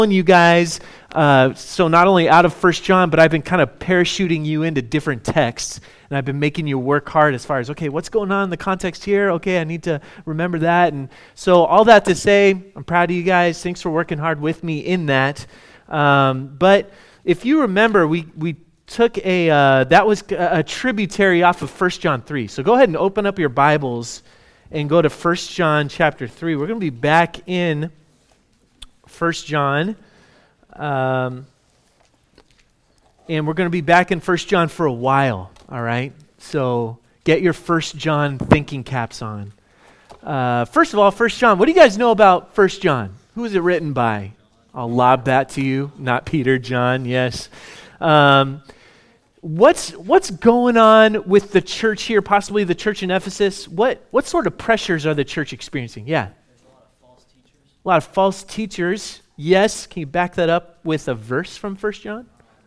You guys, so not only out of First John, but I've been kind of parachuting you into different texts, and I've been making you work hard as far as, okay, what's going on in the context here? Okay, I need to remember that. And so all that to say, I'm proud of you guys. Thanks for working hard with me in that. But if you remember, we took that was a tributary off of First John 3. So go ahead and open up your Bibles and go to First John chapter 3. We're going to be back in First John, and we're going to be back in First John for a while, all right? So get your First John thinking caps on. First of all, First John, what do you guys know about First John? Who is it written by? I'll lob that to you, not Peter, John, yes. What's going on with the church here, possibly the church in Ephesus? What sort of pressures are the church experiencing? Yeah. A lot of false teachers. Yes. Can you back that up with a verse from 1 John?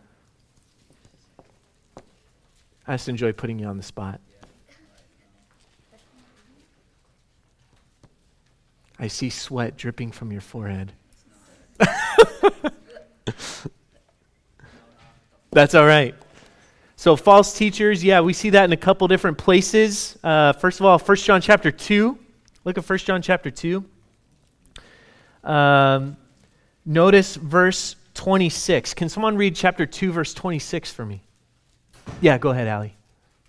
I just enjoy putting you on the spot. I see sweat dripping from your forehead. That's all right. So false teachers, yeah, we see that in a couple different places. First of all, 1 John chapter 2. Look at 1 John chapter 2. Notice verse 26. Can someone read chapter 2, verse 26 for me? Yeah, go ahead, Allie.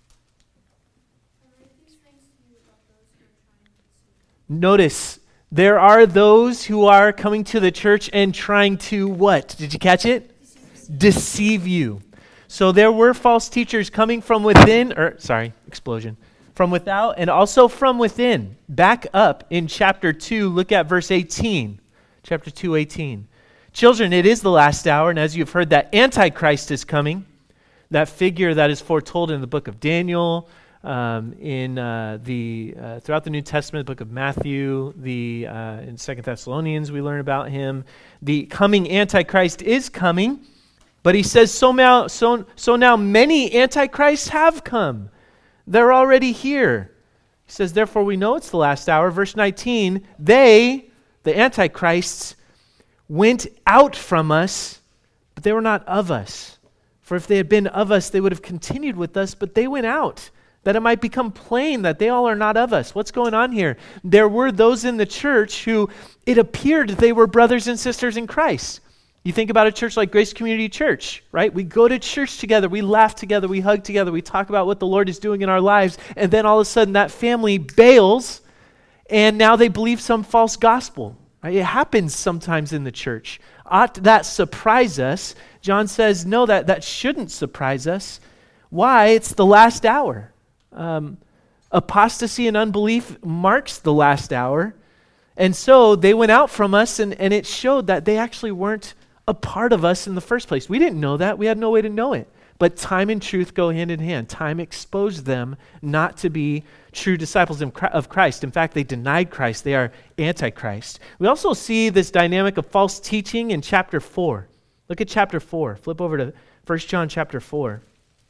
Notice, there are those who are coming to the church and trying to what? Did you catch it? Deceive you. So there were false teachers coming from within, from without and also from within. Back up in chapter 2, look at verse 18. Chapter 2, 18. Children, it is the last hour, and as you've heard that Antichrist is coming, that figure that is foretold in the book of Daniel, throughout the New Testament, the book of Matthew, in 2 Thessalonians we learn about him. The coming Antichrist is coming, but he says, so now many Antichrists have come. They're already here. He says, therefore we know it's the last hour. Verse 19, the Antichrists, went out from us, but they were not of us. For if they had been of us, they would have continued with us, but they went out, that it might become plain that they all are not of us. What's going on here? There were those in the church who it appeared they were brothers and sisters in Christ. You think about a church like Grace Community Church, right? We go to church together, we laugh together, we hug together, we talk about what the Lord is doing in our lives, and then all of a sudden that family bails, and now they believe some false gospel. Right? It happens sometimes in the church. Ought that surprise us? John says, no, that shouldn't surprise us. Why? It's the last hour. Apostasy and unbelief marks the last hour. And so they went out from us, and it showed that they actually weren't a part of us in the first place. We didn't know that. We had no way to know it. But time and truth go hand in hand. Time exposed them not to be true disciples of Christ. In fact, they denied Christ. They are Antichrist. We also see this dynamic of false teaching in chapter 4. Look at chapter 4. Flip over to 1 John chapter 4.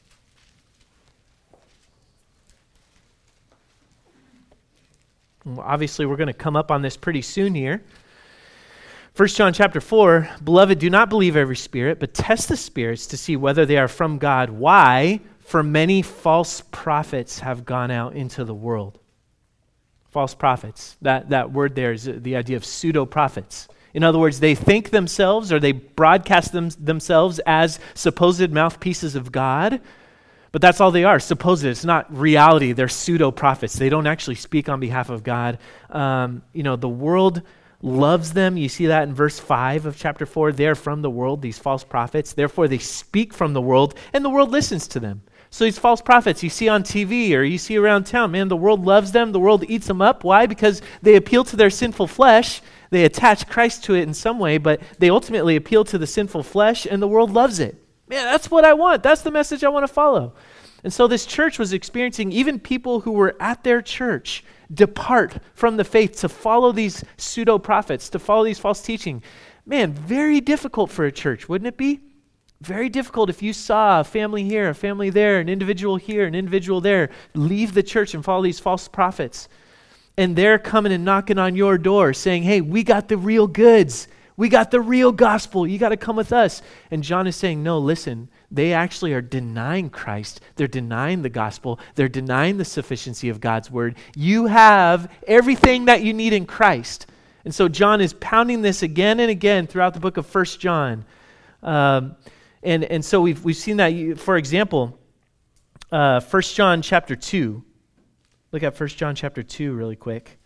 Obviously, we're going to come up on this pretty soon here. 1 John chapter 4, beloved, do not believe every spirit, but test the spirits to see whether they are from God. Why? For many false prophets have gone out into the world. False prophets. That word there is the idea of pseudo-prophets. In other words, they think themselves or they broadcast themselves as supposed mouthpieces of God, but that's all they are, supposed. It's not reality. They're pseudo-prophets. They don't actually speak on behalf of God. The world loves them. You see that in verse 5 of chapter 4. They're from the world, these false prophets. Therefore, they speak from the world, and the world listens to them. So these false prophets you see on TV or you see around town, man, the world loves them. The world eats them up. Why? Because they appeal to their sinful flesh. They attach Christ to it in some way, but they ultimately appeal to the sinful flesh, and the world loves it. Man, that's what I want. That's the message I want to follow. And so this church was experiencing, even people who were at their church depart from the faith to follow these pseudo-prophets, to follow these false teaching. Man, very difficult for a church, wouldn't it be? Very difficult if you saw a family here, a family there, an individual here, an individual there, leave the church and follow these false prophets. And they're coming and knocking on your door saying, hey, we got the real goods. We got the real gospel. You got to come with us. And John is saying, no, listen, they actually are denying Christ. They're denying the gospel. They're denying the sufficiency of God's word. You have everything that you need in Christ. And so John is pounding this again and again throughout the book of 1 John. And so we've seen that, for example, 1 John chapter 2. Look at 1 John chapter 2 really quick.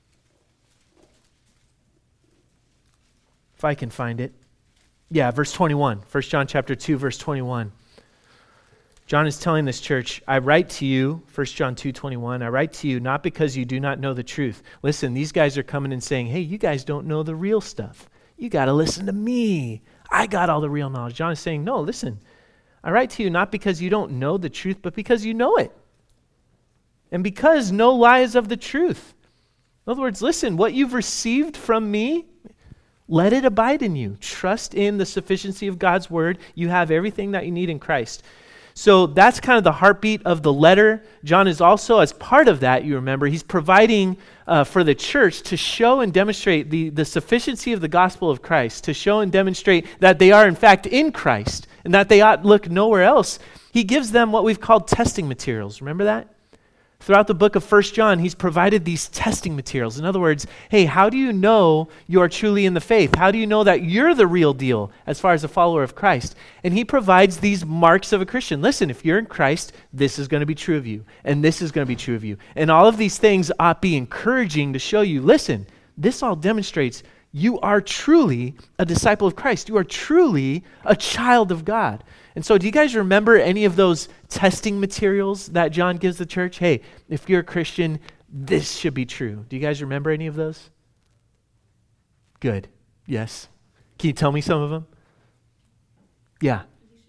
If I can find it. Yeah, verse 21. 1 John chapter 2, verse 21. John is telling this church, I write to you, 1 John 2:21, I write to you not because you do not know the truth. Listen, these guys are coming and saying, hey, you guys don't know the real stuff. You got to listen to me. I got all the real knowledge. John is saying, no, listen. I write to you not because you don't know the truth, but because you know it. And because no lie is of the truth. In other words, listen, what you've received from me, let it abide in you. Trust in the sufficiency of God's word. You have everything that you need in Christ. So that's kind of the heartbeat of the letter. John is also, as part of that, you remember, he's providing for the church to show and demonstrate the sufficiency of the gospel of Christ, to show and demonstrate that they are in fact in Christ and that they ought look nowhere else. He gives them what we've called testing materials. Remember that? Throughout the book of 1 John, he's provided these testing materials. In other words, hey, how do you know you are truly in the faith? How do you know that you're the real deal as far as a follower of Christ? And he provides these marks of a Christian. Listen, if you're in Christ, this is going to be true of you, and this is going to be true of you. And all of these things ought be encouraging to show you, listen, this all demonstrates you are truly a disciple of Christ. You are truly a child of God. And so do you guys remember any of those testing materials that John gives the church? Hey, if you're a Christian, this should be true. Do you guys remember any of those? Good. Yes. Can you tell me some of them? Yeah.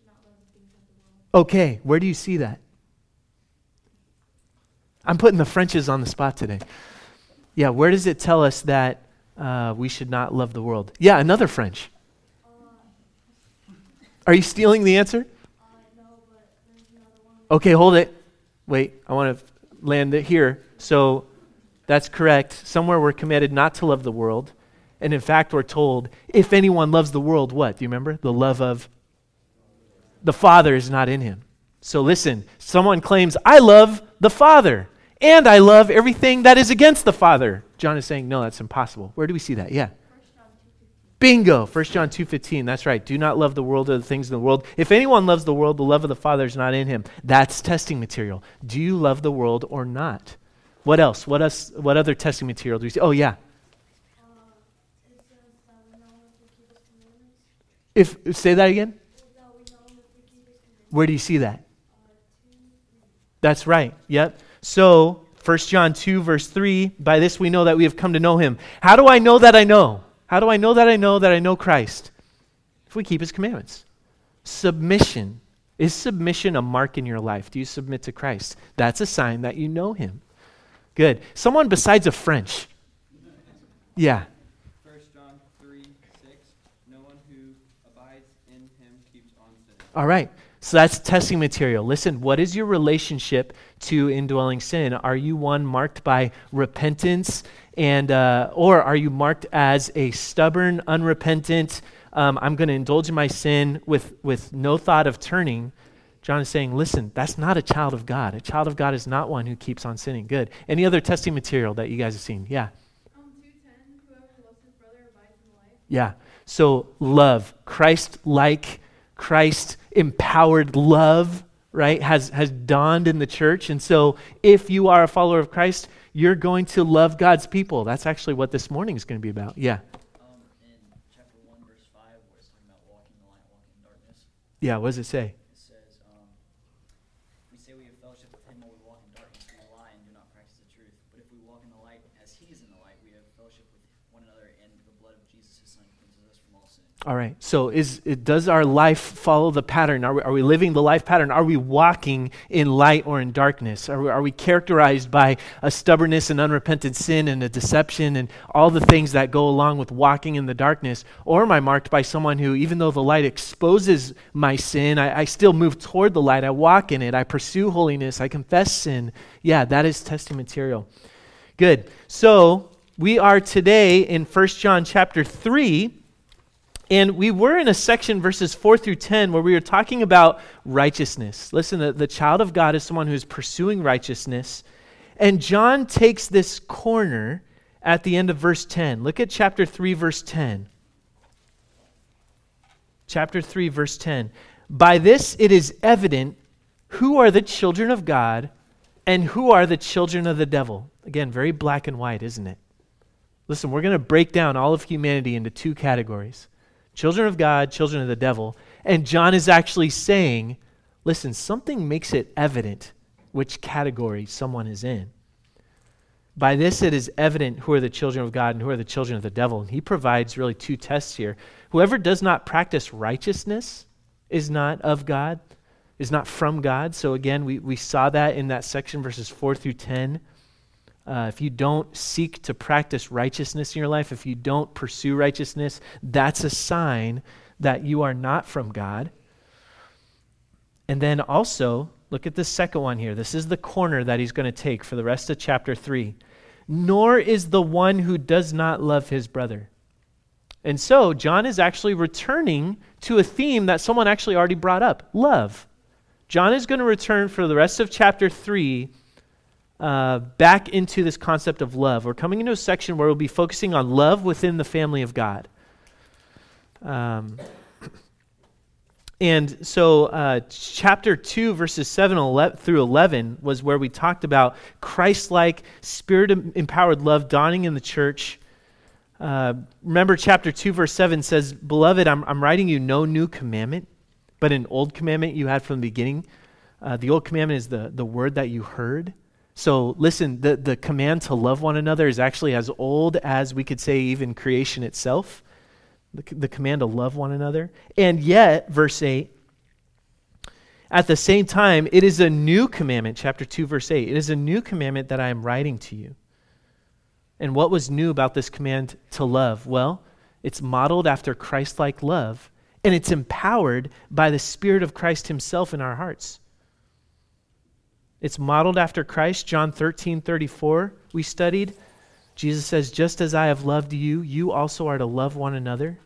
Okay. Where do you see that? I'm putting the Frenches on the spot today. Yeah. Where does it tell us that we should not love the world? Yeah. Another French. Are you stealing the answer? No, but there's another one. Okay, hold it. Wait, I want to land it here. So that's correct. Somewhere we're commanded not to love the world. And in fact, we're told, if anyone loves the world, what? Do you remember? The love of the Father is not in him. So listen, someone claims, I love the Father, and I love everything that is against the Father. John is saying, no, that's impossible. Where do we see that? Yeah. Bingo, 1 John 2:15, that's right. Do not love the world or the things in the world. If anyone loves the world, the love of the Father is not in him. That's testing material. Do you love the world or not? What else? What other testing material do we see? Oh, yeah. It says that we know if we keep his commandments. Say that again? That we know if we keep his commandments. Where do you see that? 2, 3. That's right. Yep. So, 1 John 2, verse 3, by this we know that we have come to know him. How do I know that I know? How do I know that I know Christ? If we keep his commandments. Submission. Is submission a mark in your life? Do you submit to Christ? That's a sign that you know him. Good. Someone besides a French. Yeah. 1 John 3:6. No one who abides in him keeps on sinning. All right. So that's testing material. Listen, what is your relationship to indwelling sin? Are you one marked by repentance, and or are you marked as a stubborn, unrepentant, I'm going to indulge in my sin with no thought of turning? John is saying, listen, that's not a child of God. A child of God is not one who keeps on sinning. Good. Any other testing material that you guys have seen? Yeah. 2:10. Whoever loves his brother abides in life. Yeah. So love, Christ-like, Christ-empowered love, right, has dawned in the church. And so if you are a follower of Christ, you're going to love God's people. That's actually what this morning is going to be about. Yeah. In chapter 1, verse 5, where it's talking about walking in the light, walking in darkness, Yeah, what does it say? it says, we say we have fellowship with him while we walk in darkness, we lie and do not practice the truth. But if we walk in the light as he is in the light, we have fellowship with one another, and the blood of Jesus, his son, cleanses us from all sin. All right. So does our life follow the pattern? Are we living the life pattern? Are we walking in light or in darkness? Are we characterized by a stubbornness and unrepentant sin and a deception and all the things that go along with walking in the darkness? Or am I marked by someone who, even though the light exposes my sin, I still move toward the light. I walk in it. I pursue holiness. I confess sin. Yeah, that is testing material. Good. So we are today in 1 John chapter 3. And we were in a section, verses 4 through 10, where we were talking about righteousness. Listen, the child of God is someone who is pursuing righteousness. And John takes this corner at the end of verse 10. Look at chapter 3, verse 10. Chapter 3, verse 10. By this it is evident who are the children of God and who are the children of the devil. Again, very black and white, isn't it? Listen, we're going to break down all of humanity into two categories. Children of God, children of the devil. And John is actually saying, listen, something makes it evident which category someone is in. By this it is evident who are the children of God and who are the children of the devil. And he provides really two tests here. Whoever does not practice righteousness is not of God, is not from God. So again, we saw that in that section, verses 4 through 10. If you don't seek to practice righteousness in your life, if you don't pursue righteousness, that's a sign that you are not from God. And then also, look at the second one here. This is the corner that he's going to take for the rest of chapter 3. Nor is the one who does not love his brother. And so, John is actually returning to a theme that someone actually already brought up, love. John is going to return for the rest of chapter 3 back into this concept of love. We're coming into a section where we'll be focusing on love within the family of God. And so chapter 2, verses 7 through 11 was where we talked about Christ-like, Spirit-empowered love dawning in the church. Remember chapter 2, verse 7 says, Beloved, I'm writing you no new commandment, but an old commandment you had from the beginning. The old commandment is the word that you heard. So listen, the command to love one another is actually as old as we could say even creation itself. The command to love one another. And yet, verse 8, at the same time, it is a new commandment, chapter 2, verse 8. It is a new commandment that I am writing to you. And what was new about this command to love? Well, it's modeled after Christ-like love, and it's empowered by the Spirit of Christ himself in our hearts. It's modeled after Christ. John 13:34 we studied. Jesus says, just as I have loved you, you also are to love one another.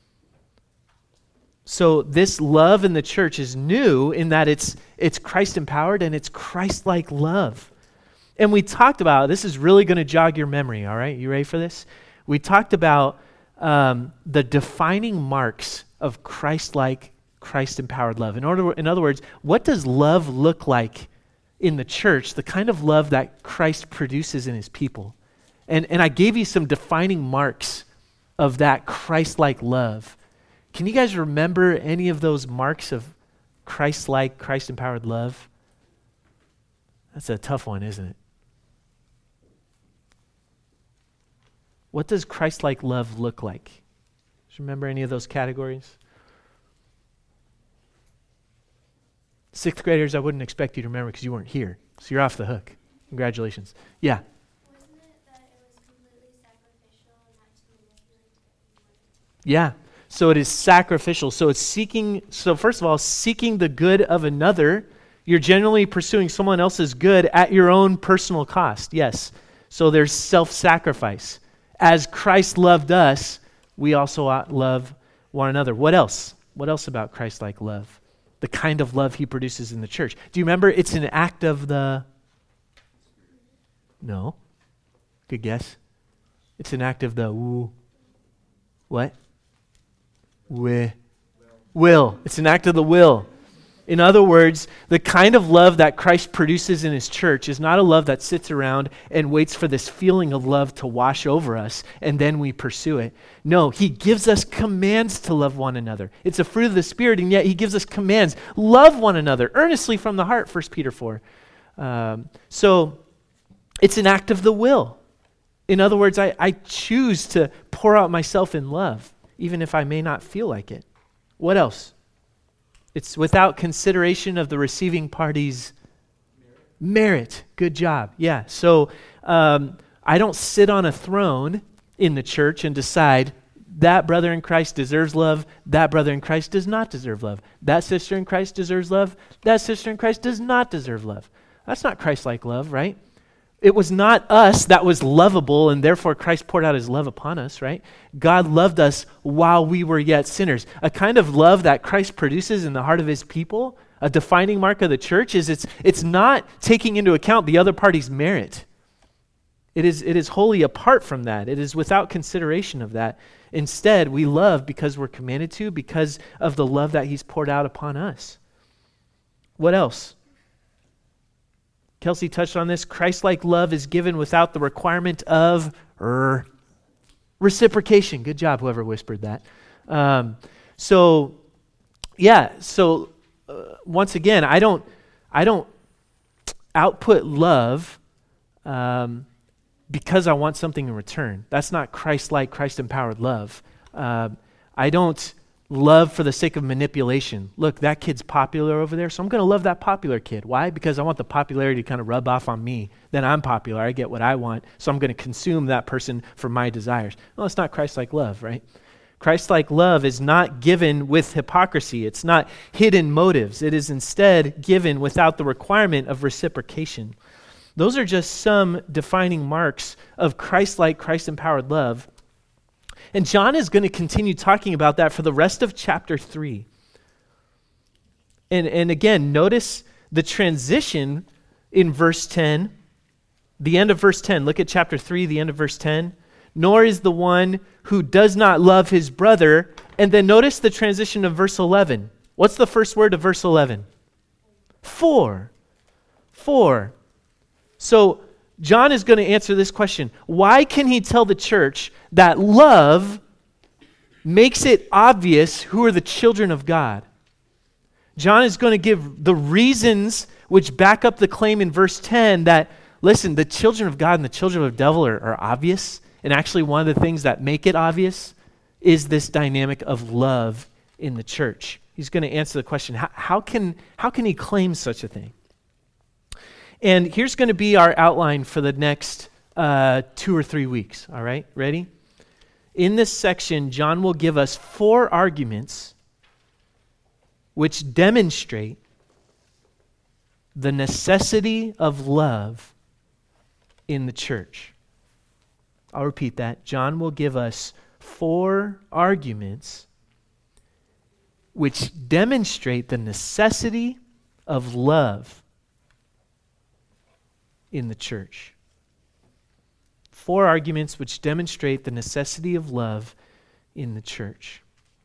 So this love in the church is new in that it's Christ-empowered and it's Christ-like love. And we talked about, this is really going to jog your memory, all right? You ready for this? We talked about the defining marks of Christ-like, Christ-empowered love. In other words, what does love look like in the church, the kind of love that Christ produces in his people? And I gave you some defining marks of that Christ-like love. Can you guys remember any of those marks of Christ-like, Christ-empowered love? That's a tough one, isn't it? What does Christ-like love look like? Do you remember any of those categories? Sixth graders, I wouldn't expect you to remember because you weren't here. So you're off the hook. Congratulations. Yeah. Wasn't it that it was completely sacrificial and not to manipulate anyone? Yeah. So it is sacrificial. So it's first of all, seeking the good of another. You're generally pursuing someone else's good at your own personal cost. Yes. So there's self-sacrifice. As Christ loved us, we also love one another. What else? What else about Christ-like love? The kind of love he produces in the church. Do you remember it's an act of the... No. Good guess. It's an act of the what? Will. It's an act of the will. In other words, the kind of love that Christ produces in his church is not a love that sits around and waits for this feeling of love to wash over us and then we pursue it. No, he gives us commands to love one another. It's a fruit of the Spirit, and yet he gives us commands. Love one another earnestly from the heart, 1 Peter 4. So it's an act of the will. In other words, I choose to pour out myself in love, even if I may not feel like it. What else? It's without consideration of the receiving party's merit. Good job. Yeah. So I don't sit on a throne in the church and decide that brother in Christ deserves love, that brother in Christ does not deserve love. That sister in Christ deserves love, that sister in Christ does not deserve love. That's not Christ-like love, right? it was not us that was lovable, and therefore Christ poured out his love upon us, right? God loved us while we were yet sinners. A kind of love that Christ produces in the heart of his people, a defining mark of the church, is it's not taking into account the other party's merit. It is wholly apart from that. It is without consideration of that. Instead, we love because we're commanded to, because of the love that he's poured out upon us. What else? Kelsey touched on this. Christ-like love is given without the requirement of reciprocation. Good job, whoever whispered that. Once again, I don't output love because I want something in return. That's not Christ-like, Christ-empowered love. I don't love for the sake of manipulation. Look, that kid's popular over there, so I'm going to love that popular kid. Why? Because I want the popularity to kind of rub off on me. Then I'm popular. I get what I want, so I'm going to consume that person for my desires. Well, it's not Christ-like love, right? Christ-like love is not given with hypocrisy. It's not hidden motives. It is instead given without the requirement of reciprocation. Those are just some defining marks of Christ-like, Christ-empowered love. And John is going to continue talking about that for the rest of chapter 3. And again, notice the transition in verse 10, the end of verse 10. Look at chapter 3, the end of verse 10. Nor is the one who does not love his brother. And then notice the transition of verse 11. What's the first word of verse 11? For. So John is going to answer this question. Why can he tell the church that love makes it obvious who are the children of God? John is going to give the reasons which back up the claim in verse 10 that, listen, the children of God and the children of the devil are obvious. And actually one of the things that make it obvious is this dynamic of love in the church. He's going to answer the question, how can he claim such a thing? And here's going to be our outline for the next 2 or 3 weeks, all right? Ready? In this section, John will give us 4 arguments which demonstrate the necessity of love in the church. I'll repeat that. John will give us 4 arguments which demonstrate the necessity of love in the church. 4 arguments which demonstrate the necessity of love in the church.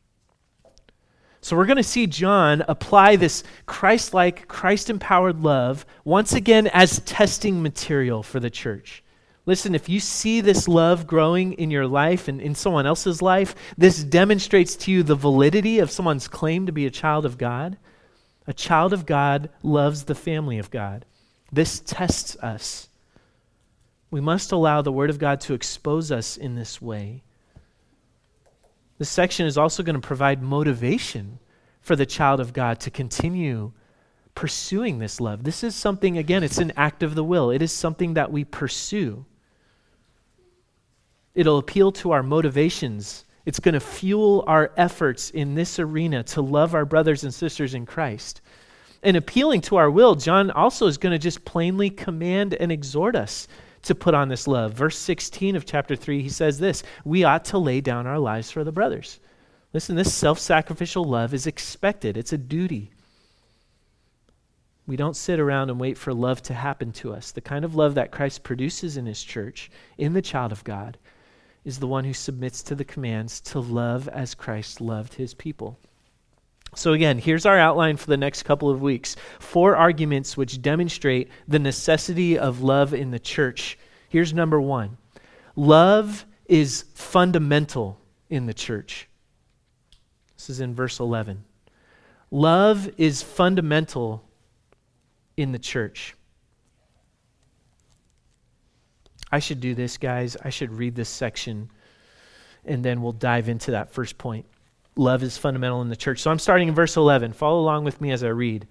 So we're going to see John apply this Christ-like, Christ-empowered love once again as testing material for the church. Listen, if you see this love growing in your life and in someone else's life, this demonstrates to you the validity of someone's claim to be a child of God. A child of God loves the family of God. This tests us. We must allow the Word of God to expose us in this way. This section is also going to provide motivation for the child of God to continue pursuing this love. This is something, again, it's an act of the will. It is something that we pursue. It'll appeal to our motivations. It's going to fuel our efforts in this arena to love our brothers and sisters in Christ. And appealing to our will, John also is going to just plainly command and exhort us to put on this love. Verse 16 of chapter 3, he says this, we ought to lay down our lives for the brothers. Listen, this self-sacrificial love is expected. It's a duty. We don't sit around and wait for love to happen to us. The kind of love that Christ produces in his church, in the child of God, is the one who submits to the commands to love as Christ loved his people. So again, here's our outline for the next couple of weeks. 4 arguments which demonstrate the necessity of love in the church. Here's number 1. Love is fundamental in the church. This is in verse 11. Love is fundamental in the church. I should do this, guys. I should read this section, and then we'll dive into that first point. Love is fundamental in the church. So I'm starting in verse 11. Follow along with me as I read.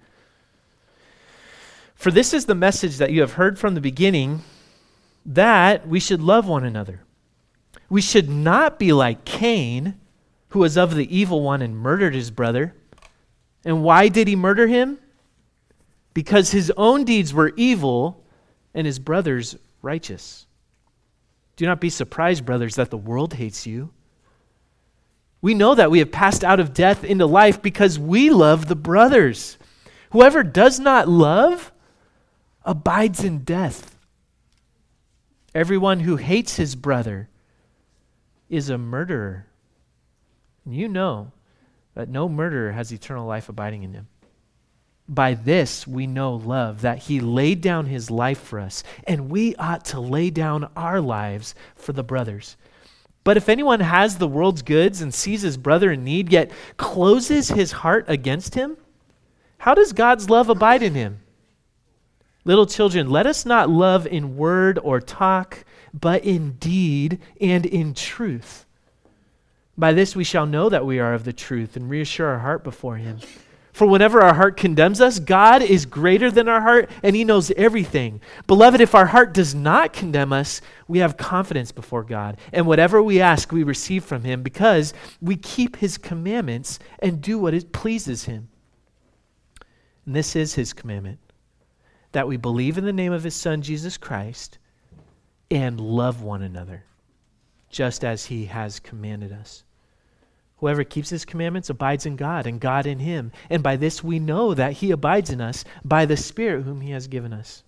For this is the message that you have heard from the beginning, that we should love one another. We should not be like Cain, who was of the evil one and murdered his brother. And why did he murder him? Because his own deeds were evil and his brother's righteous. Do not be surprised, brothers, that the world hates you. We know that we have passed out of death into life because we love the brothers. Whoever does not love abides in death. Everyone who hates his brother is a murderer. And you know that no murderer has eternal life abiding in him. By this we know love, that he laid down his life for us, and we ought to lay down our lives for the brothers. But if anyone has the world's goods and sees his brother in need, yet closes his heart against him, how does God's love abide in him? Little children, let us not love in word or talk, but in deed and in truth. By this we shall know that we are of the truth and reassure our heart before him. For whenever our heart condemns us, God is greater than our heart, and he knows everything. Beloved, if our heart does not condemn us, we have confidence before God. And whatever we ask, we receive from him, because we keep his commandments and do what it pleases him. And this is his commandment, that we believe in the name of his Son, Jesus Christ, and love one another, just as he has commanded us. Whoever keeps his commandments abides in God, and God in him. And by this we know that he abides in us, by the Spirit whom he has given us.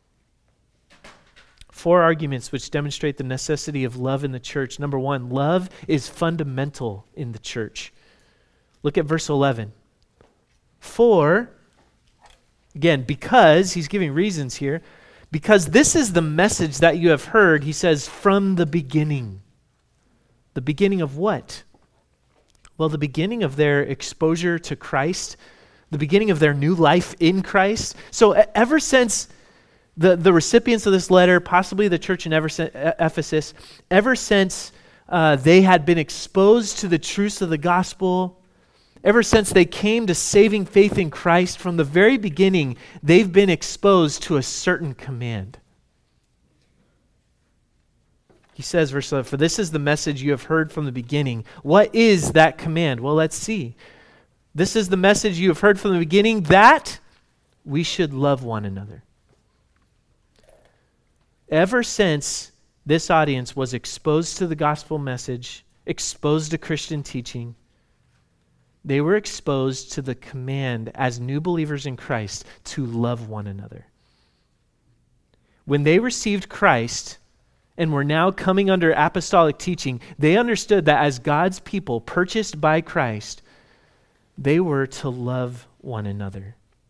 4 arguments which demonstrate the necessity of love in the church. Number 1, love is fundamental in the church. Look at verse 11. For, again, because, he's giving reasons here, because this is the message that you have heard, he says, from the beginning. The beginning of what? Well, the beginning of their exposure to Christ, the beginning of their new life in Christ. So ever since the recipients of this letter, possibly the church in Ephesus, ever since they had been exposed to the truths of the gospel, ever since they came to saving faith in Christ, from the very beginning, they've been exposed to a certain command. He says, verse 11, for this is the message you have heard from the beginning. What is that command? Well, let's see. This is the message you have heard from the beginning, that we should love one another. Ever since this audience was exposed to the gospel message, exposed to Christian teaching, they were exposed to the command as new believers in Christ to love one another. When they received Christ and were now coming under apostolic teaching, they understood that as God's people purchased by Christ, they were to love one another.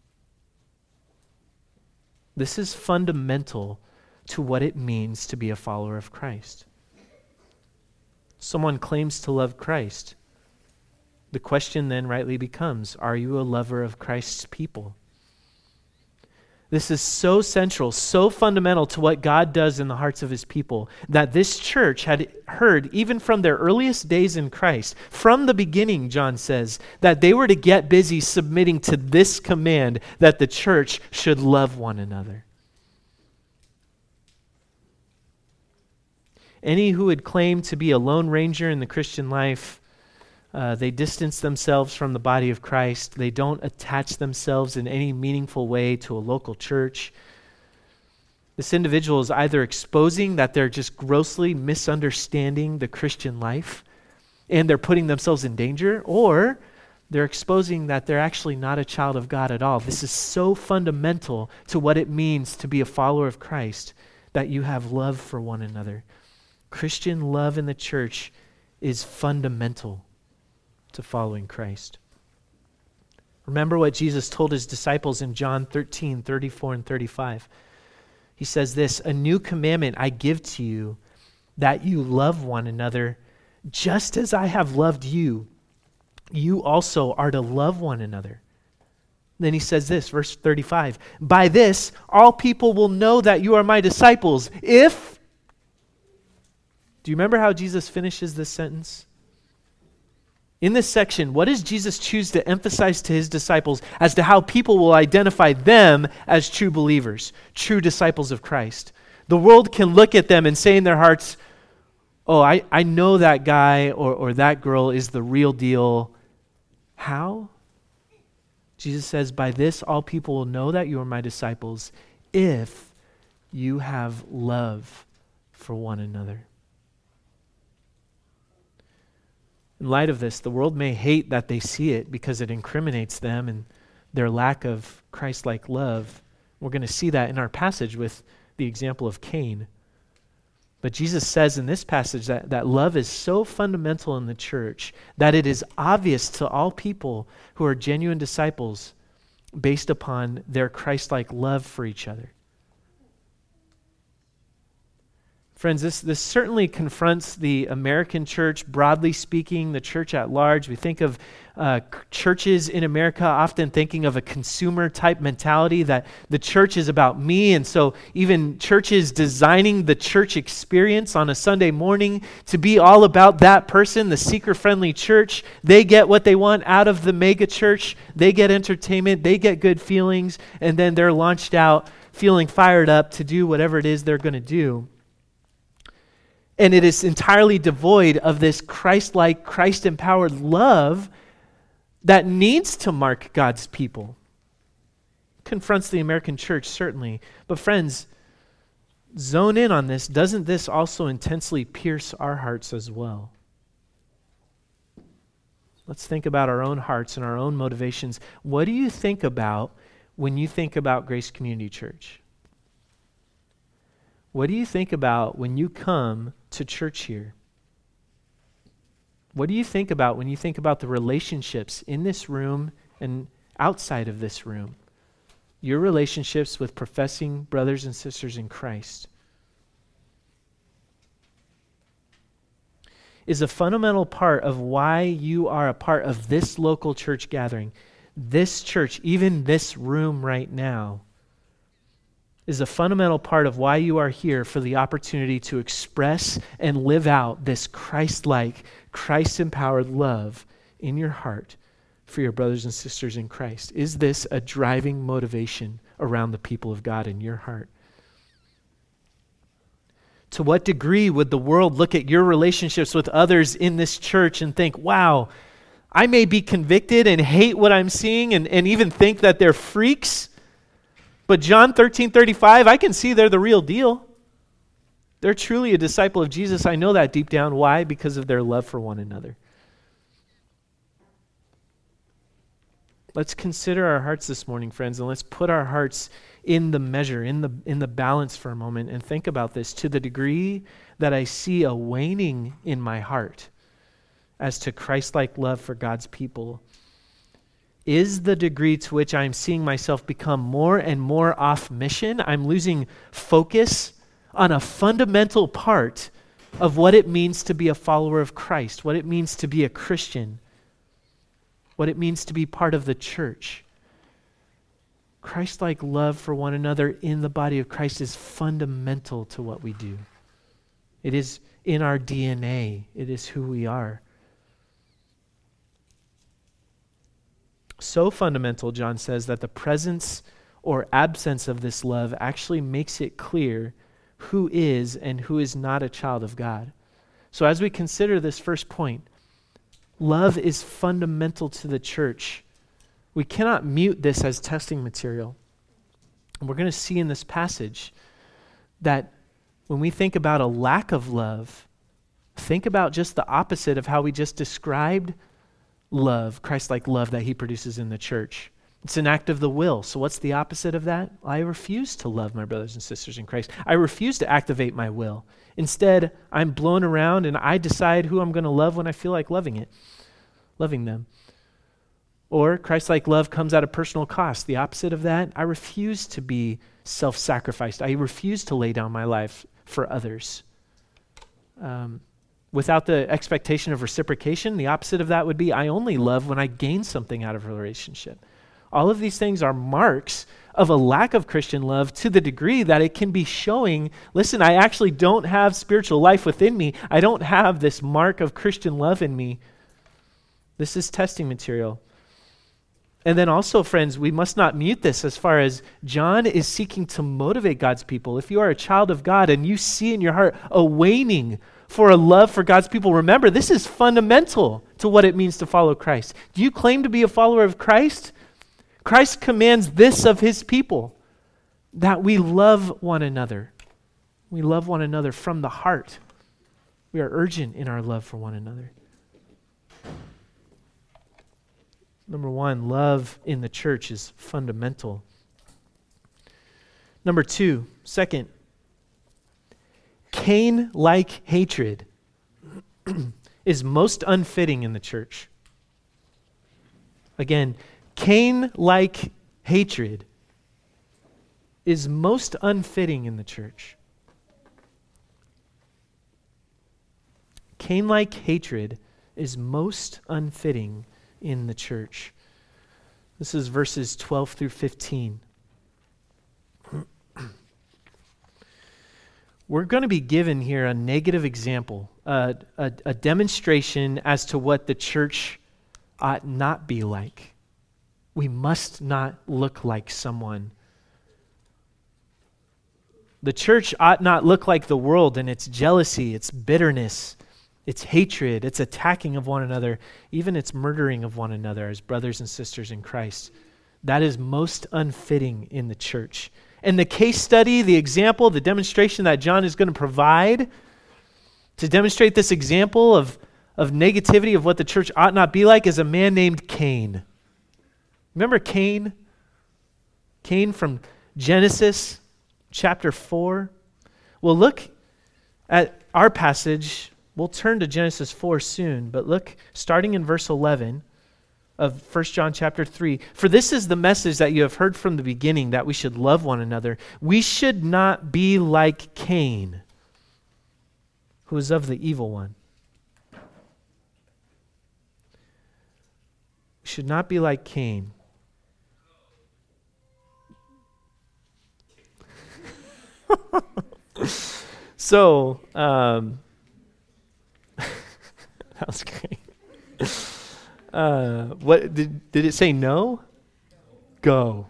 This is fundamental to what it means to be a follower of Christ. Someone claims to love Christ. The question then rightly becomes, are you a lover of Christ's people? This is so central, so fundamental to what God does in the hearts of his people, that this church had heard, even from their earliest days in Christ, from the beginning, John says, that they were to get busy submitting to this command, that the church should love one another. Any who would claim to be a lone ranger in the Christian life, they distance themselves from the body of Christ. They don't attach themselves in any meaningful way to a local church. This individual is either exposing that they're just grossly misunderstanding the Christian life and they're putting themselves in danger, or they're exposing that they're actually not a child of God at all. This is so fundamental to what it means to be a follower of Christ, that you have love for one another. Christian love in the church is fundamental to following Christ. Remember what Jesus told his disciples in John 13, 34 and 35. He says this, a new commandment I give to you, that you love one another, just as I have loved you. You also are to love one another. Then he says this, verse 35, by this all people will know that you are my disciples, if... Do you remember how Jesus finishes this sentence? In this section, what does Jesus choose to emphasize to his disciples as to how people will identify them as true believers, true disciples of Christ? The world can look at them and say in their hearts, oh, I know that guy or that girl is the real deal. How? Jesus says, by this all people will know that you are my disciples, if you have love for one another. In light of this, the world may hate that they see it because it incriminates them and their lack of Christ-like love. We're going to see that in our passage with the example of Cain. But Jesus says in this passage that love is so fundamental in the church that it is obvious to all people who are genuine disciples based upon their Christ-like love for each other. Friends, this certainly confronts the American church, broadly speaking, the church at large. We think of churches in America often thinking of a consumer-type mentality that the church is about me, and so even churches designing the church experience on a Sunday morning to be all about that person, the seeker-friendly church. They get what they want out of the mega church. They get entertainment, they get good feelings, and then they're launched out feeling fired up to do whatever it is they're going to do. And it is entirely devoid of this Christ-like, Christ-empowered love that needs to mark God's people. Confronts the American church, certainly. But friends, zone in on this. Doesn't this also intensely pierce our hearts as well? Let's think about our own hearts and our own motivations. What do you think about when you think about Grace Community Church? What do you think about when you come to church here? What do you think about when you think about the relationships in this room and outside of this room? Your relationships with professing brothers and sisters in Christ. Is a fundamental part of why you are a part of this local church gathering. This church, even this room right now, is a fundamental part of why you are here, for the opportunity to express and live out this Christ-like, Christ-empowered love in your heart for your brothers and sisters in Christ. Is this a driving motivation around the people of God in your heart? To what degree would the world look at your relationships with others in this church and think, wow, I may be convicted and hate what I'm seeing and even think that they're freaks, but John 13:35, I can see they're the real deal. They're truly a disciple of Jesus. I know that deep down. Why? Because of their love for one another. Let's consider our hearts this morning, friends, and let's put our hearts in the measure, in the balance for a moment, and think about this. To the degree that I see a waning in my heart as to Christ-like love for God's people, is the degree to which I'm seeing myself become more and more off mission. I'm losing focus on a fundamental part of what it means to be a follower of Christ, what it means to be a Christian, what it means to be part of the church. Christ-like love for one another in the body of Christ is fundamental to what we do. It is in our DNA. It is who we are. So fundamental, John says, that the presence or absence of this love actually makes it clear who is and who is not a child of God. So as we consider this first point, love is fundamental to the church. We cannot mute this as testing material. And we're going to see in this passage that when we think about a lack of love, think about just the opposite of how we just described love, Christ-like love that he produces in the church. It's an act of the will. So what's the opposite of that? I refuse to love my brothers and sisters in Christ. I refuse to activate my will. Instead, I'm blown around and I decide who I'm going to love when I feel like loving them. Or Christ-like love comes at a personal cost. The opposite of that, I refuse to be self-sacrificed. I refuse to lay down my life for others. Without the expectation of reciprocation, the opposite of that would be I only love when I gain something out of a relationship. All of these things are marks of a lack of Christian love to the degree that it can be showing, listen, I actually don't have spiritual life within me. I don't have this mark of Christian love in me. This is testing material. And then also, friends, we must not mute this as far as John is seeking to motivate God's people. If you are a child of God and you see in your heart a waning for a love for God's people, remember, this is fundamental to what it means to follow Christ. Do you claim to be a follower of Christ? Christ commands this of his people. that we love one another. We love one another from the heart. We are urgent in our love for one another. Number one, love in the church is fundamental. Number two, second, Cain-like hatred is most unfitting in the church. Again, Cain-like hatred is most unfitting in the church. Cain-like hatred is most unfitting in the church. This is verses 12 through 15. We're going to be given here a negative example, a demonstration as to what the church ought not be like. We must not look like someone. The church ought not look like the world in its jealousy, its bitterness, its hatred, its attacking of one another, even its murdering of one another as brothers and sisters in Christ. That is most unfitting in the church. And the case study, the example, the demonstration that John is going to provide to demonstrate this example of negativity of what the church ought not be like is a man named Cain. Remember Cain? Cain from Genesis chapter 4. Well, look at our passage. We'll turn to Genesis 4 soon, but look, starting in verse 11 of 1 John chapter 3. For this is the message that you have heard from the beginning, that we should love one another. We should not be like Cain, who is of the evil one. We should not be like Cain. So, that was great. What did it say? No? Go.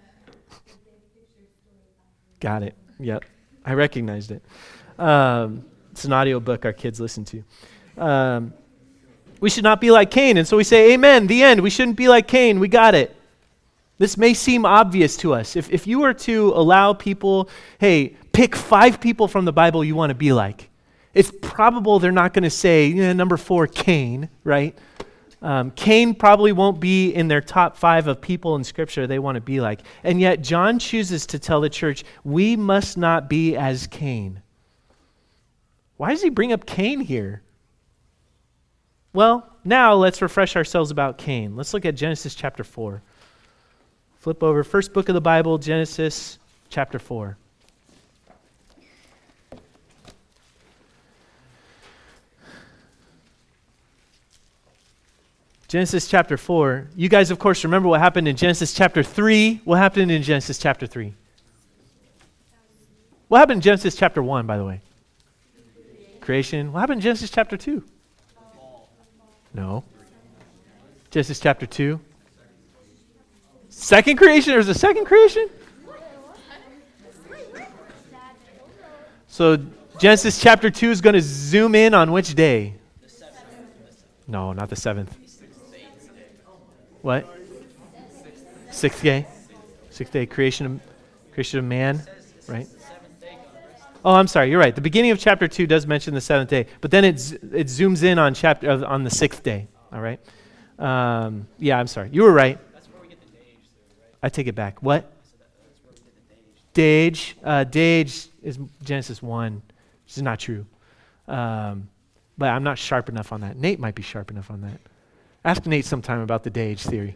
Got it. Yep. I recognized it. It's an audio book our kids listen to. We should not be like Cain. And so we say, amen, the end. We shouldn't be like Cain. We got it. This may seem obvious to us. If you were to allow people, hey, pick 5 people from the Bible you want to be like, it's probable they're not going to say, number 4, Cain, right? Cain probably won't be in their top 5 of people in Scripture they want to be like. And yet John chooses to tell the church, we must not be as Cain. Why does he bring up Cain here? Well, now let's refresh ourselves about Cain. Let's look at Genesis chapter 4. Flip over, first book of the Bible, Genesis chapter 4. Genesis chapter 4. You guys, of course, remember what happened in Genesis chapter 3. What happened in Genesis chapter 3? What happened in Genesis chapter 1, by the way? Creation. What happened in Genesis chapter 2? No. Genesis chapter 2. Second creation? There's a second creation? So Genesis chapter 2 is going to zoom in on which day? No, not the 7th. What? 6th day? 6th day, creation of man, right? Oh, I'm sorry, you're right. The beginning of chapter 2 does mention the 7th day, but then it zooms in on the 6th day, all right? Yeah, I'm sorry. You were right. That's where we get the Dage, right? I take it back. What? That's where we get the Dage. Dage is Genesis 1, which is not true. But I'm not sharp enough on that. Nate might be sharp enough on that. Ask Nate sometime about the Dage theory.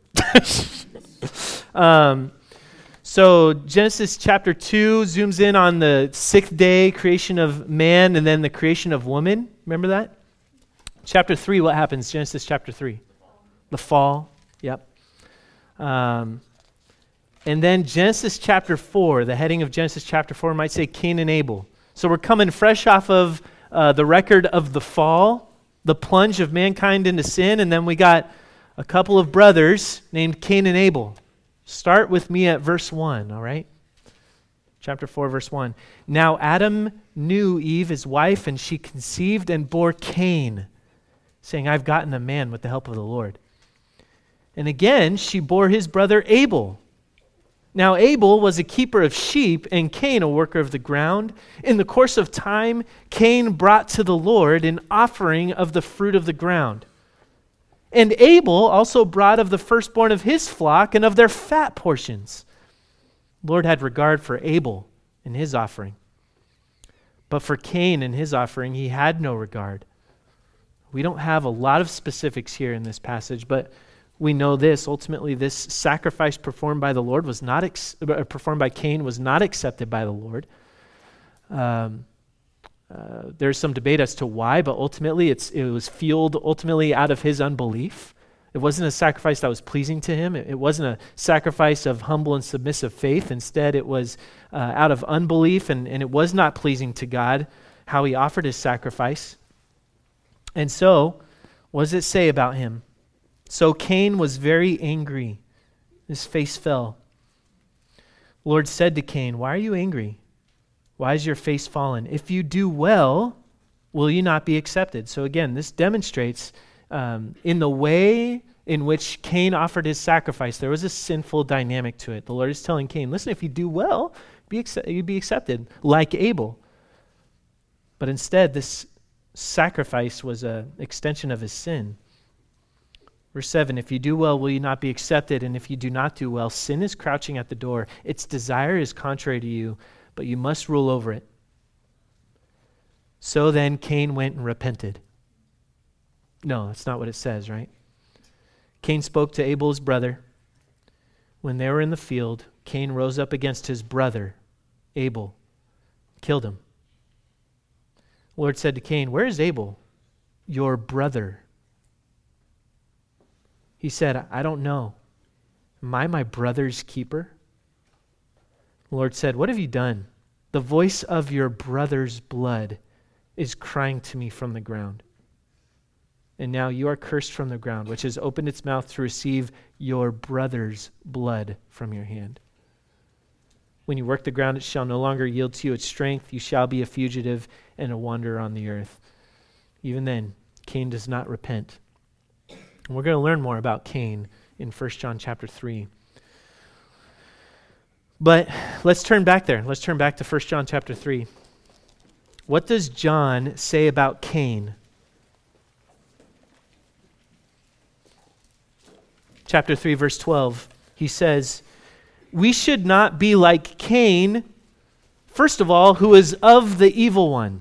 So Genesis chapter 2 zooms in on the 6th day, creation of man, and then the creation of woman. Remember that? Chapter 3, what happens? Genesis chapter 3. The fall. Yep. And then Genesis chapter 4, the heading of Genesis chapter 4 might say Cain and Abel. So we're coming fresh off of the record of the fall, the plunge of mankind into sin, and then we got a couple of brothers named Cain and Abel. Start with me at verse 1, all right? Chapter 4, verse 1. Now Adam knew Eve, his wife, and she conceived and bore Cain, saying, I've gotten a man with the help of the Lord. And again, she bore his brother Abel. Now Abel was a keeper of sheep and Cain a worker of the ground. In the course of time, Cain brought to the Lord an offering of the fruit of the ground. And Abel also brought of the firstborn of his flock and of their fat portions. The Lord had regard for Abel and his offering. But for Cain and his offering, he had no regard. We don't have a lot of specifics here in this passage, but we know this. Ultimately, this sacrifice performed by the Lord was not performed by Cain was not accepted by the Lord. There's some debate as to why, but ultimately it was fueled ultimately out of his unbelief. It wasn't a sacrifice that was pleasing to him. It wasn't a sacrifice of humble and submissive faith. Instead, it was out of unbelief, and it was not pleasing to God how he offered his sacrifice. And so, what does it say about him? So Cain was very angry. His face fell. The Lord said to Cain, "Why are you angry? Why is your face fallen? If you do well, will you not be accepted?" So again, this demonstrates in the way in which Cain offered his sacrifice, there was a sinful dynamic to it. The Lord is telling Cain, listen, if you do well, you'd be accepted, like Abel. But instead, this sacrifice was an extension of his sin. Verse 7, if you do well, will you not be accepted? And if you do not do well, sin is crouching at the door. Its desire is contrary to you, but you must rule over it. So then Cain went and repented. No, that's not what it says, right? Cain spoke to Abel's brother. When they were in the field, Cain rose up against his brother, Abel, killed him. The Lord said to Cain, "Where is Abel, your brother?" He said, "I don't know. Am I my brother's keeper?" The Lord said, "What have you done? The voice of your brother's blood is crying to me from the ground. And now you are cursed from the ground, which has opened its mouth to receive your brother's blood from your hand. When you work the ground, it shall no longer yield to you its strength. You shall be a fugitive and a wanderer on the earth." Even then, Cain does not repent. And we're going to learn more about Cain in 1 John chapter 3. But let's turn back there. Let's turn back to 1 John chapter 3. What does John say about Cain? Chapter 3, verse 12. He says, "We should not be like Cain, first of all, who is of the evil one."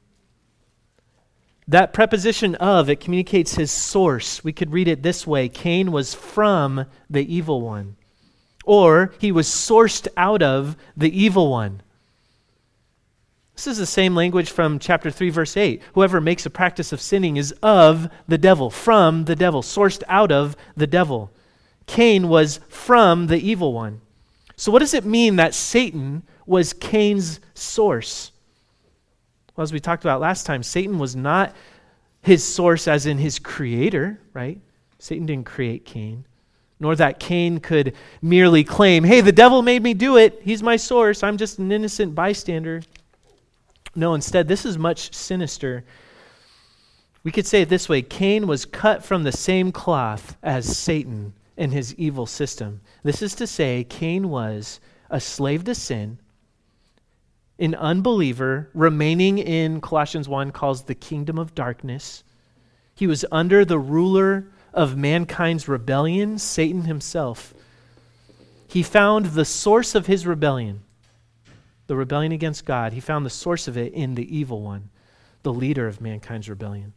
That preposition of, it communicates his source. We could read it this way: Cain was from the evil one. Or he was sourced out of the evil one. This is the same language from chapter 3, verse 8. Whoever makes a practice of sinning is of the devil, from the devil, sourced out of the devil. Cain was from the evil one. So what does it mean that Satan was Cain's source? Well, as we talked about last time, Satan was not his source as in his creator, right? Satan didn't create Cain. Nor that Cain could merely claim, "Hey, the devil made me do it. He's my source. I'm just an innocent bystander." No, instead, this is much sinister. We could say it this way: Cain was cut from the same cloth as Satan and his evil system. This is to say, Cain was a slave to sin, an unbeliever, remaining in Colossians 1 calls the kingdom of darkness. He was under the ruler of mankind's rebellion, Satan himself. He found the source of his rebellion, the rebellion against God. He found the source of it in the evil one, the leader of mankind's rebellion.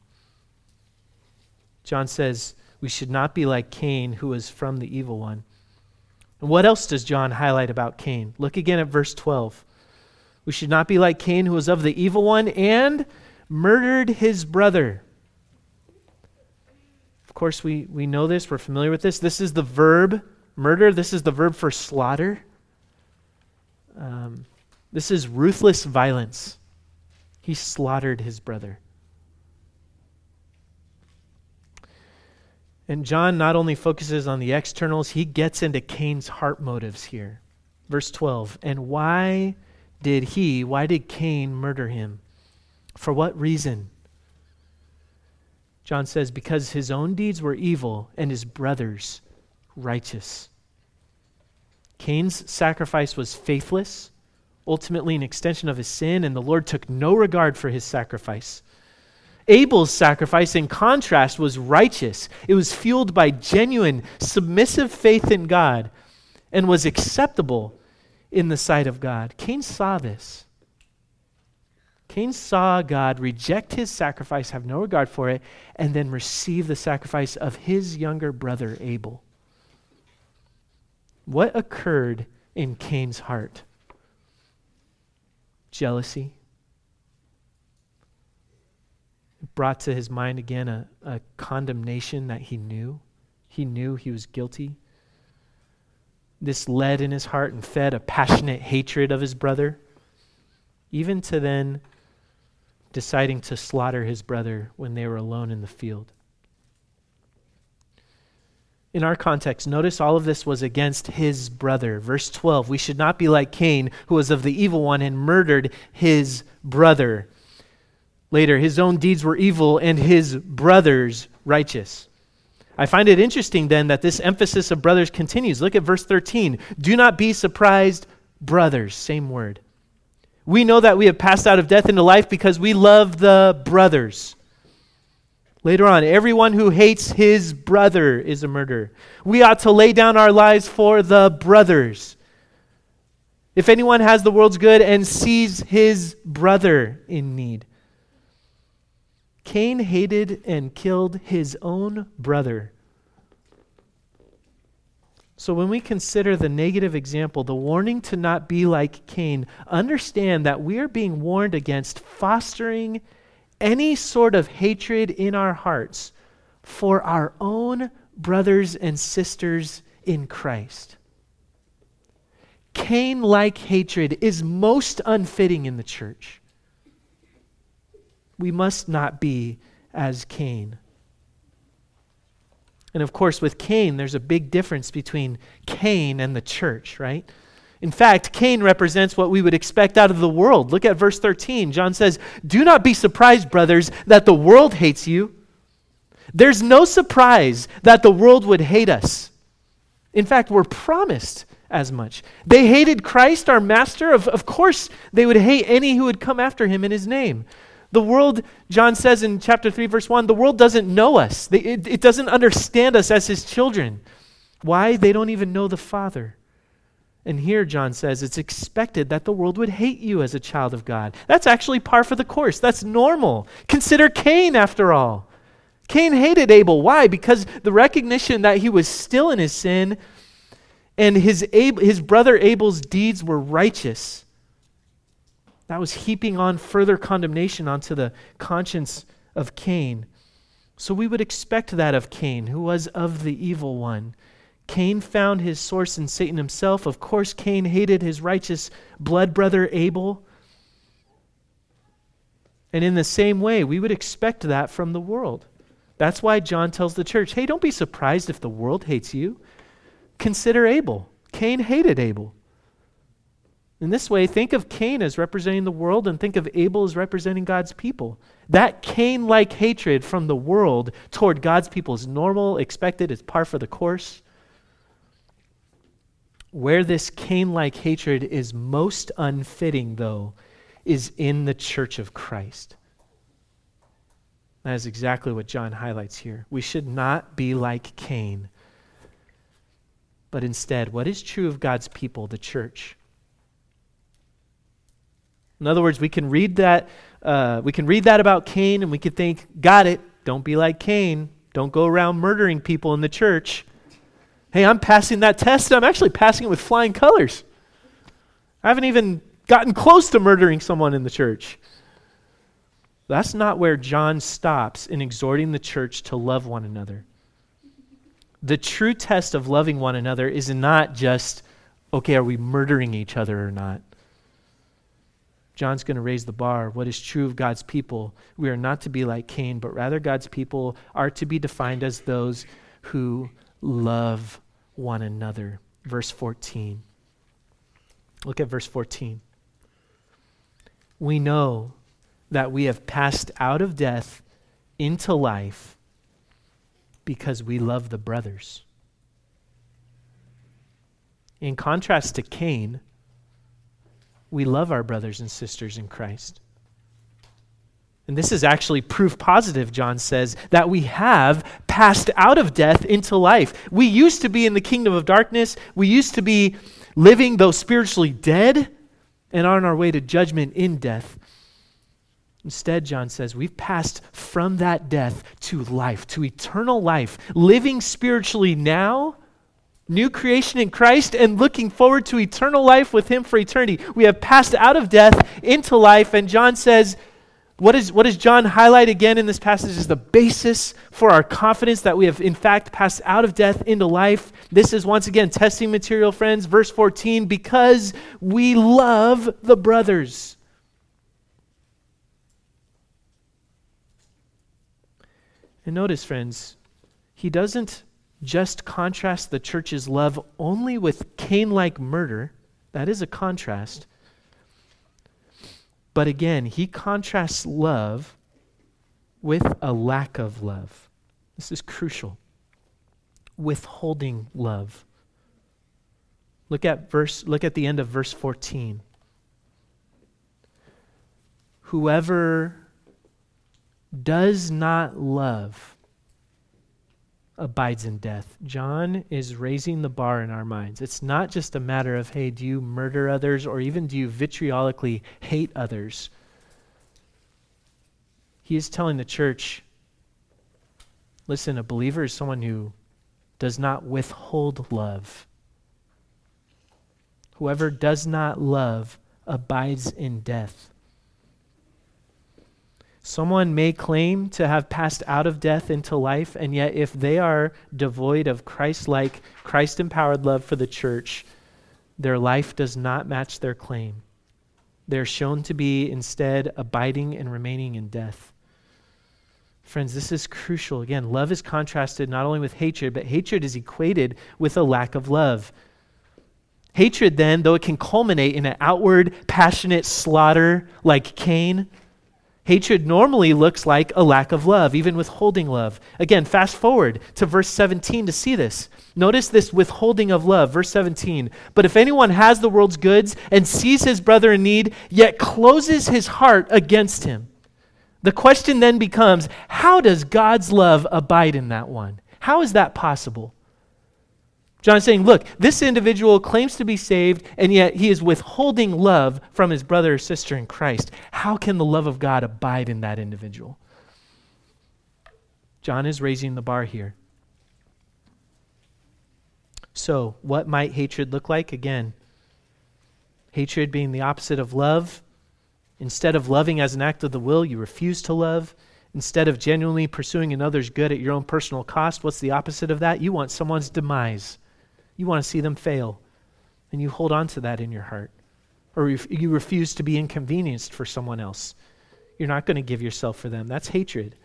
John says we should not be like Cain, who was from the evil one. And what else does John highlight about Cain? Look again at verse 12. We should not be like Cain, who was of the evil one and murdered his brother. Of course, we know this. We're familiar with this. This is the verb murder. This is the verb for slaughter. This is ruthless violence. He slaughtered his brother. And John not only focuses on the externals, he gets into Cain's heart motives here. Verse 12, and why did Cain murder him? For what reason? John says, because his own deeds were evil and his brother's righteous. Cain's sacrifice was faithless, ultimately an extension of his sin, and the Lord took no regard for his sacrifice. Abel's sacrifice, in contrast, was righteous. It was fueled by genuine, submissive faith in God and was acceptable in the sight of God. Cain saw this. Cain saw God reject his sacrifice, have no regard for it, and then receive the sacrifice of his younger brother Abel. What occurred in Cain's heart? Jealousy. It brought to his mind again a condemnation that he knew. He knew he was guilty. This led in his heart and fed a passionate hatred of his brother, even to then deciding to slaughter his brother when they were alone in the field. In our context, notice all of this was against his brother. Verse 12, we should not be like Cain, who was of the evil one and murdered his brother. Later, his own deeds were evil and his brothers righteous. I find it interesting then that this emphasis of brothers continues. Look at verse 13. Do not be surprised, brothers. Same word. We know that we have passed out of death into life because we love the brothers. Later on, everyone who hates his brother is a murderer. We ought to lay down our lives for the brothers. If anyone has the world's good and sees his brother in need. Cain hated and killed his own brother. So when we consider the negative example, the warning to not be like Cain, understand that we are being warned against fostering any sort of hatred in our hearts for our own brothers and sisters in Christ. Cain-like hatred is most unfitting in the church. We must not be as Cain. And of course, with Cain, there's a big difference between Cain and the church, right? In fact, Cain represents what we would expect out of the world. Look at verse 13. John says, do not be surprised, brothers, that the world hates you. There's no surprise that the world would hate us. In fact, we're promised as much. They hated Christ, our master. Of course, they would hate any who would come after him in his name. The world, John says in chapter 3, verse 1, the world doesn't know us. It doesn't understand us as his children. Why? They don't even know the Father. And here John says it's expected that the world would hate you as a child of God. That's actually par for the course. That's normal. Consider Cain, after all. Cain hated Abel. Why? Because the recognition that he was still in his sin and his brother Abel's deeds were righteous. That was heaping on further condemnation onto the conscience of Cain. So we would expect that of Cain, who was of the evil one. Cain found his source in Satan himself. Of course, Cain hated his righteous blood brother Abel. And in the same way, we would expect that from the world. That's why John tells the church, hey, don't be surprised if the world hates you. Consider Abel. Cain hated Abel. In this way, think of Cain as representing the world and think of Abel as representing God's people. That Cain-like hatred from the world toward God's people is normal, expected, it's par for the course. Where this Cain-like hatred is most unfitting, though, is in the church of Christ. That is exactly what John highlights here. We should not be like Cain, but instead, what is true of God's people, the church? In other words, we can read that about Cain and we could think, got it, don't be like Cain. Don't go around murdering people in the church. Hey, I'm passing that test. I'm actually passing it with flying colors. I haven't even gotten close to murdering someone in the church. That's not where John stops in exhorting the church to love one another. The true test of loving one another is not just, okay, are we murdering each other or not? John's going to raise the bar. What is true of God's people? We are not to be like Cain, but rather God's people are to be defined as those who love one another. Verse 14. Look at verse 14. We know that we have passed out of death into life because we love the brothers. In contrast to Cain, we love our brothers and sisters in Christ. And this is actually proof positive, John says, that we have passed out of death into life. We used to be in the kingdom of darkness. We used to be living, though spiritually dead, and on our way to judgment in death. Instead, John says, we've passed from that death to life, to eternal life, living spiritually now, new creation in Christ, and looking forward to eternal life with him for eternity. We have passed out of death into life, and John says, what does John highlight again in this passage is the basis for our confidence that we have in fact passed out of death into life. This is once again testing material, friends. Verse 14, because we love the brothers. And notice, friends, he doesn't just contrast the church's love only with Cain-like murder. That is a contrast. But again, he contrasts love with a lack of love. This is crucial. Withholding love. Look at the end of verse 14. Whoever does not love abides in death. John is raising the bar in our minds. It's not just a matter of, hey, do you murder others or even do you vitriolically hate others? He is telling the church, listen, a believer is someone who does not withhold love. Whoever does not love abides in death. Someone may claim to have passed out of death into life, and yet if they are devoid of Christ-like, Christ-empowered love for the church, their life does not match their claim. They're shown to be instead abiding and remaining in death. Friends, this is crucial. Again, love is contrasted not only with hatred, but hatred is equated with a lack of love. Hatred then, though it can culminate in an outward, passionate slaughter like Cain, hatred normally looks like a lack of love, even withholding love. Again, fast forward to verse 17 to see this. Notice this withholding of love. Verse 17, but if anyone has the world's goods and sees his brother in need, yet closes his heart against him. The question then becomes, how does God's love abide in that one? How is that possible? John is saying, look, this individual claims to be saved, and yet he is withholding love from his brother or sister in Christ. How can the love of God abide in that individual? John is raising the bar here. So, what might hatred look like? Again, hatred being the opposite of love. Instead of loving as an act of the will, you refuse to love. Instead of genuinely pursuing another's good at your own personal cost, what's the opposite of that? You want someone's demise. You want to see them fail, and you hold on to that in your heart. Or you refuse to be inconvenienced for someone else. You're not going to give yourself for them. That's hatred.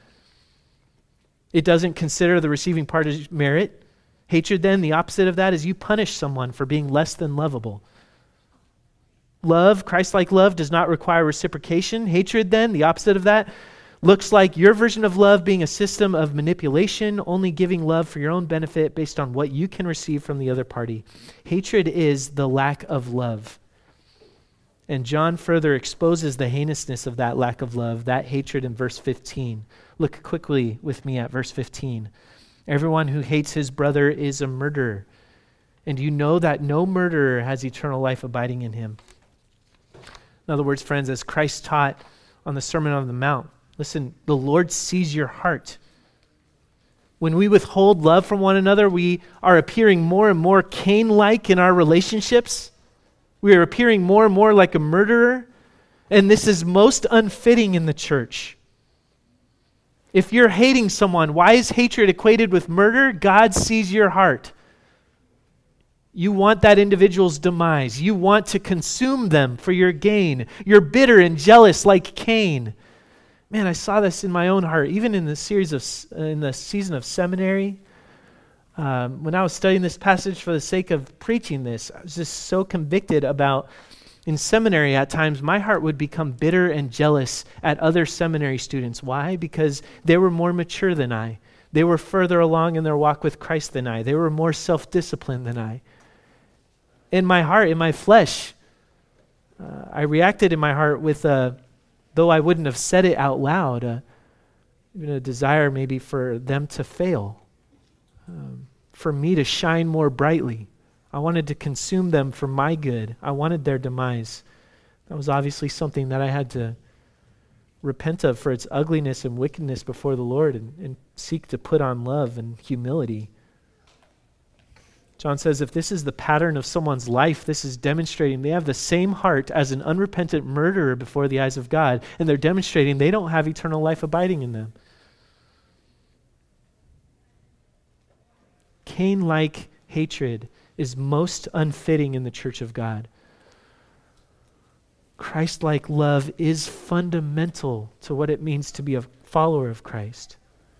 It doesn't consider the receiving party's merit. Hatred then, the opposite of that, is you punish someone for being less than lovable. Love, Christ-like love, does not require reciprocation. Hatred then, the opposite of that, looks like your version of love being a system of manipulation, only giving love for your own benefit based on what you can receive from the other party. Hatred is the lack of love. And John further exposes the heinousness of that lack of love, that hatred in verse 15. Look quickly with me at verse 15. Everyone who hates his brother is a murderer, and you know that no murderer has eternal life abiding in him. In other words, friends, as Christ taught on the Sermon on the Mount, listen, the Lord sees your heart. When we withhold love from one another, we are appearing more and more Cain-like in our relationships. We are appearing more and more like a murderer. And this is most unfitting in the church. If you're hating someone, why is hatred equated with murder? God sees your heart. You want that individual's demise. You want to consume them for your gain. You're bitter and jealous like Cain. Man, I saw this in my own heart, even in the season of seminary. When I was studying this passage for the sake of preaching this, I was just so convicted about, in seminary at times, my heart would become bitter and jealous at other seminary students. Why? Because they were more mature than I. They were further along in their walk with Christ than I. They were more self-disciplined than I. in my heart, in my flesh, I reacted in my heart with, though I wouldn't have said it out loud, even a desire maybe for them to fail, for me to shine more brightly. I wanted to consume them for my good. I wanted their demise. That was obviously something that I had to repent of for its ugliness and wickedness before the Lord and seek to put on love and humility. John says if this is the pattern of someone's life, this is demonstrating they have the same heart as an unrepentant murderer before the eyes of God, and they're demonstrating they don't have eternal life abiding in them. Cain-like hatred is most unfitting in the church of God. Christ-like love is fundamental to what it means to be a follower of Christ.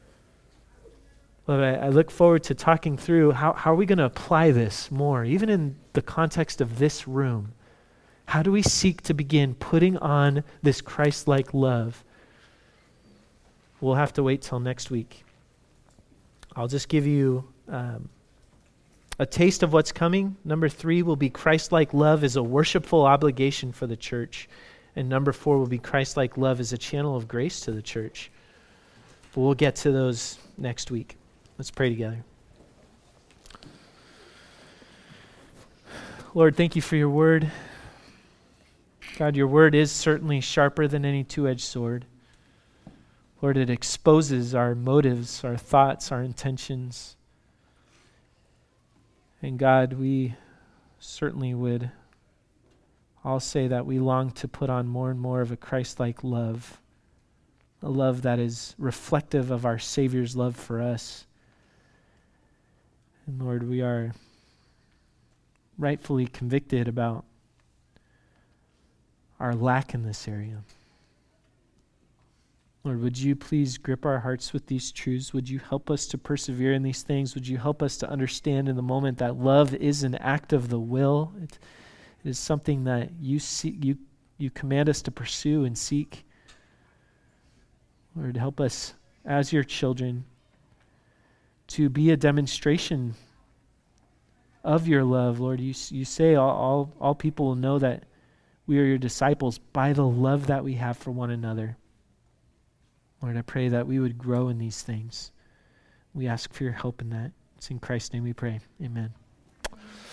But I look forward to talking through how are we going to apply this more, even in the context of this room. How do we seek to begin putting on this Christ-like love? We'll have to wait till next week. I'll just give you a taste of what's coming. Number 3 will be Christ-like love is a worshipful obligation for the church. And number 4 will be Christ-like love is a channel of grace to the church. But we'll get to those next week. Let's pray together. Lord, thank you for your word. God, your word is certainly sharper than any two-edged sword. Lord, it exposes our motives, our thoughts, our intentions. And God, we certainly would all say that we long to put on more and more of a Christ-like love, a love that is reflective of our Savior's love for us. And Lord, we are rightfully convicted about our lack in this area. Lord, would you please grip our hearts with these truths? Would you help us to persevere in these things? Would you help us to understand in the moment that love is an act of the will? It is something that you command us to pursue and seek. Lord, help us as your children to be a demonstration of your love. Lord, you say all people will know that we are your disciples by the love that we have for one another. Lord, I pray that we would grow in these things. We ask for your help in that. It's in Christ's name we pray. Amen.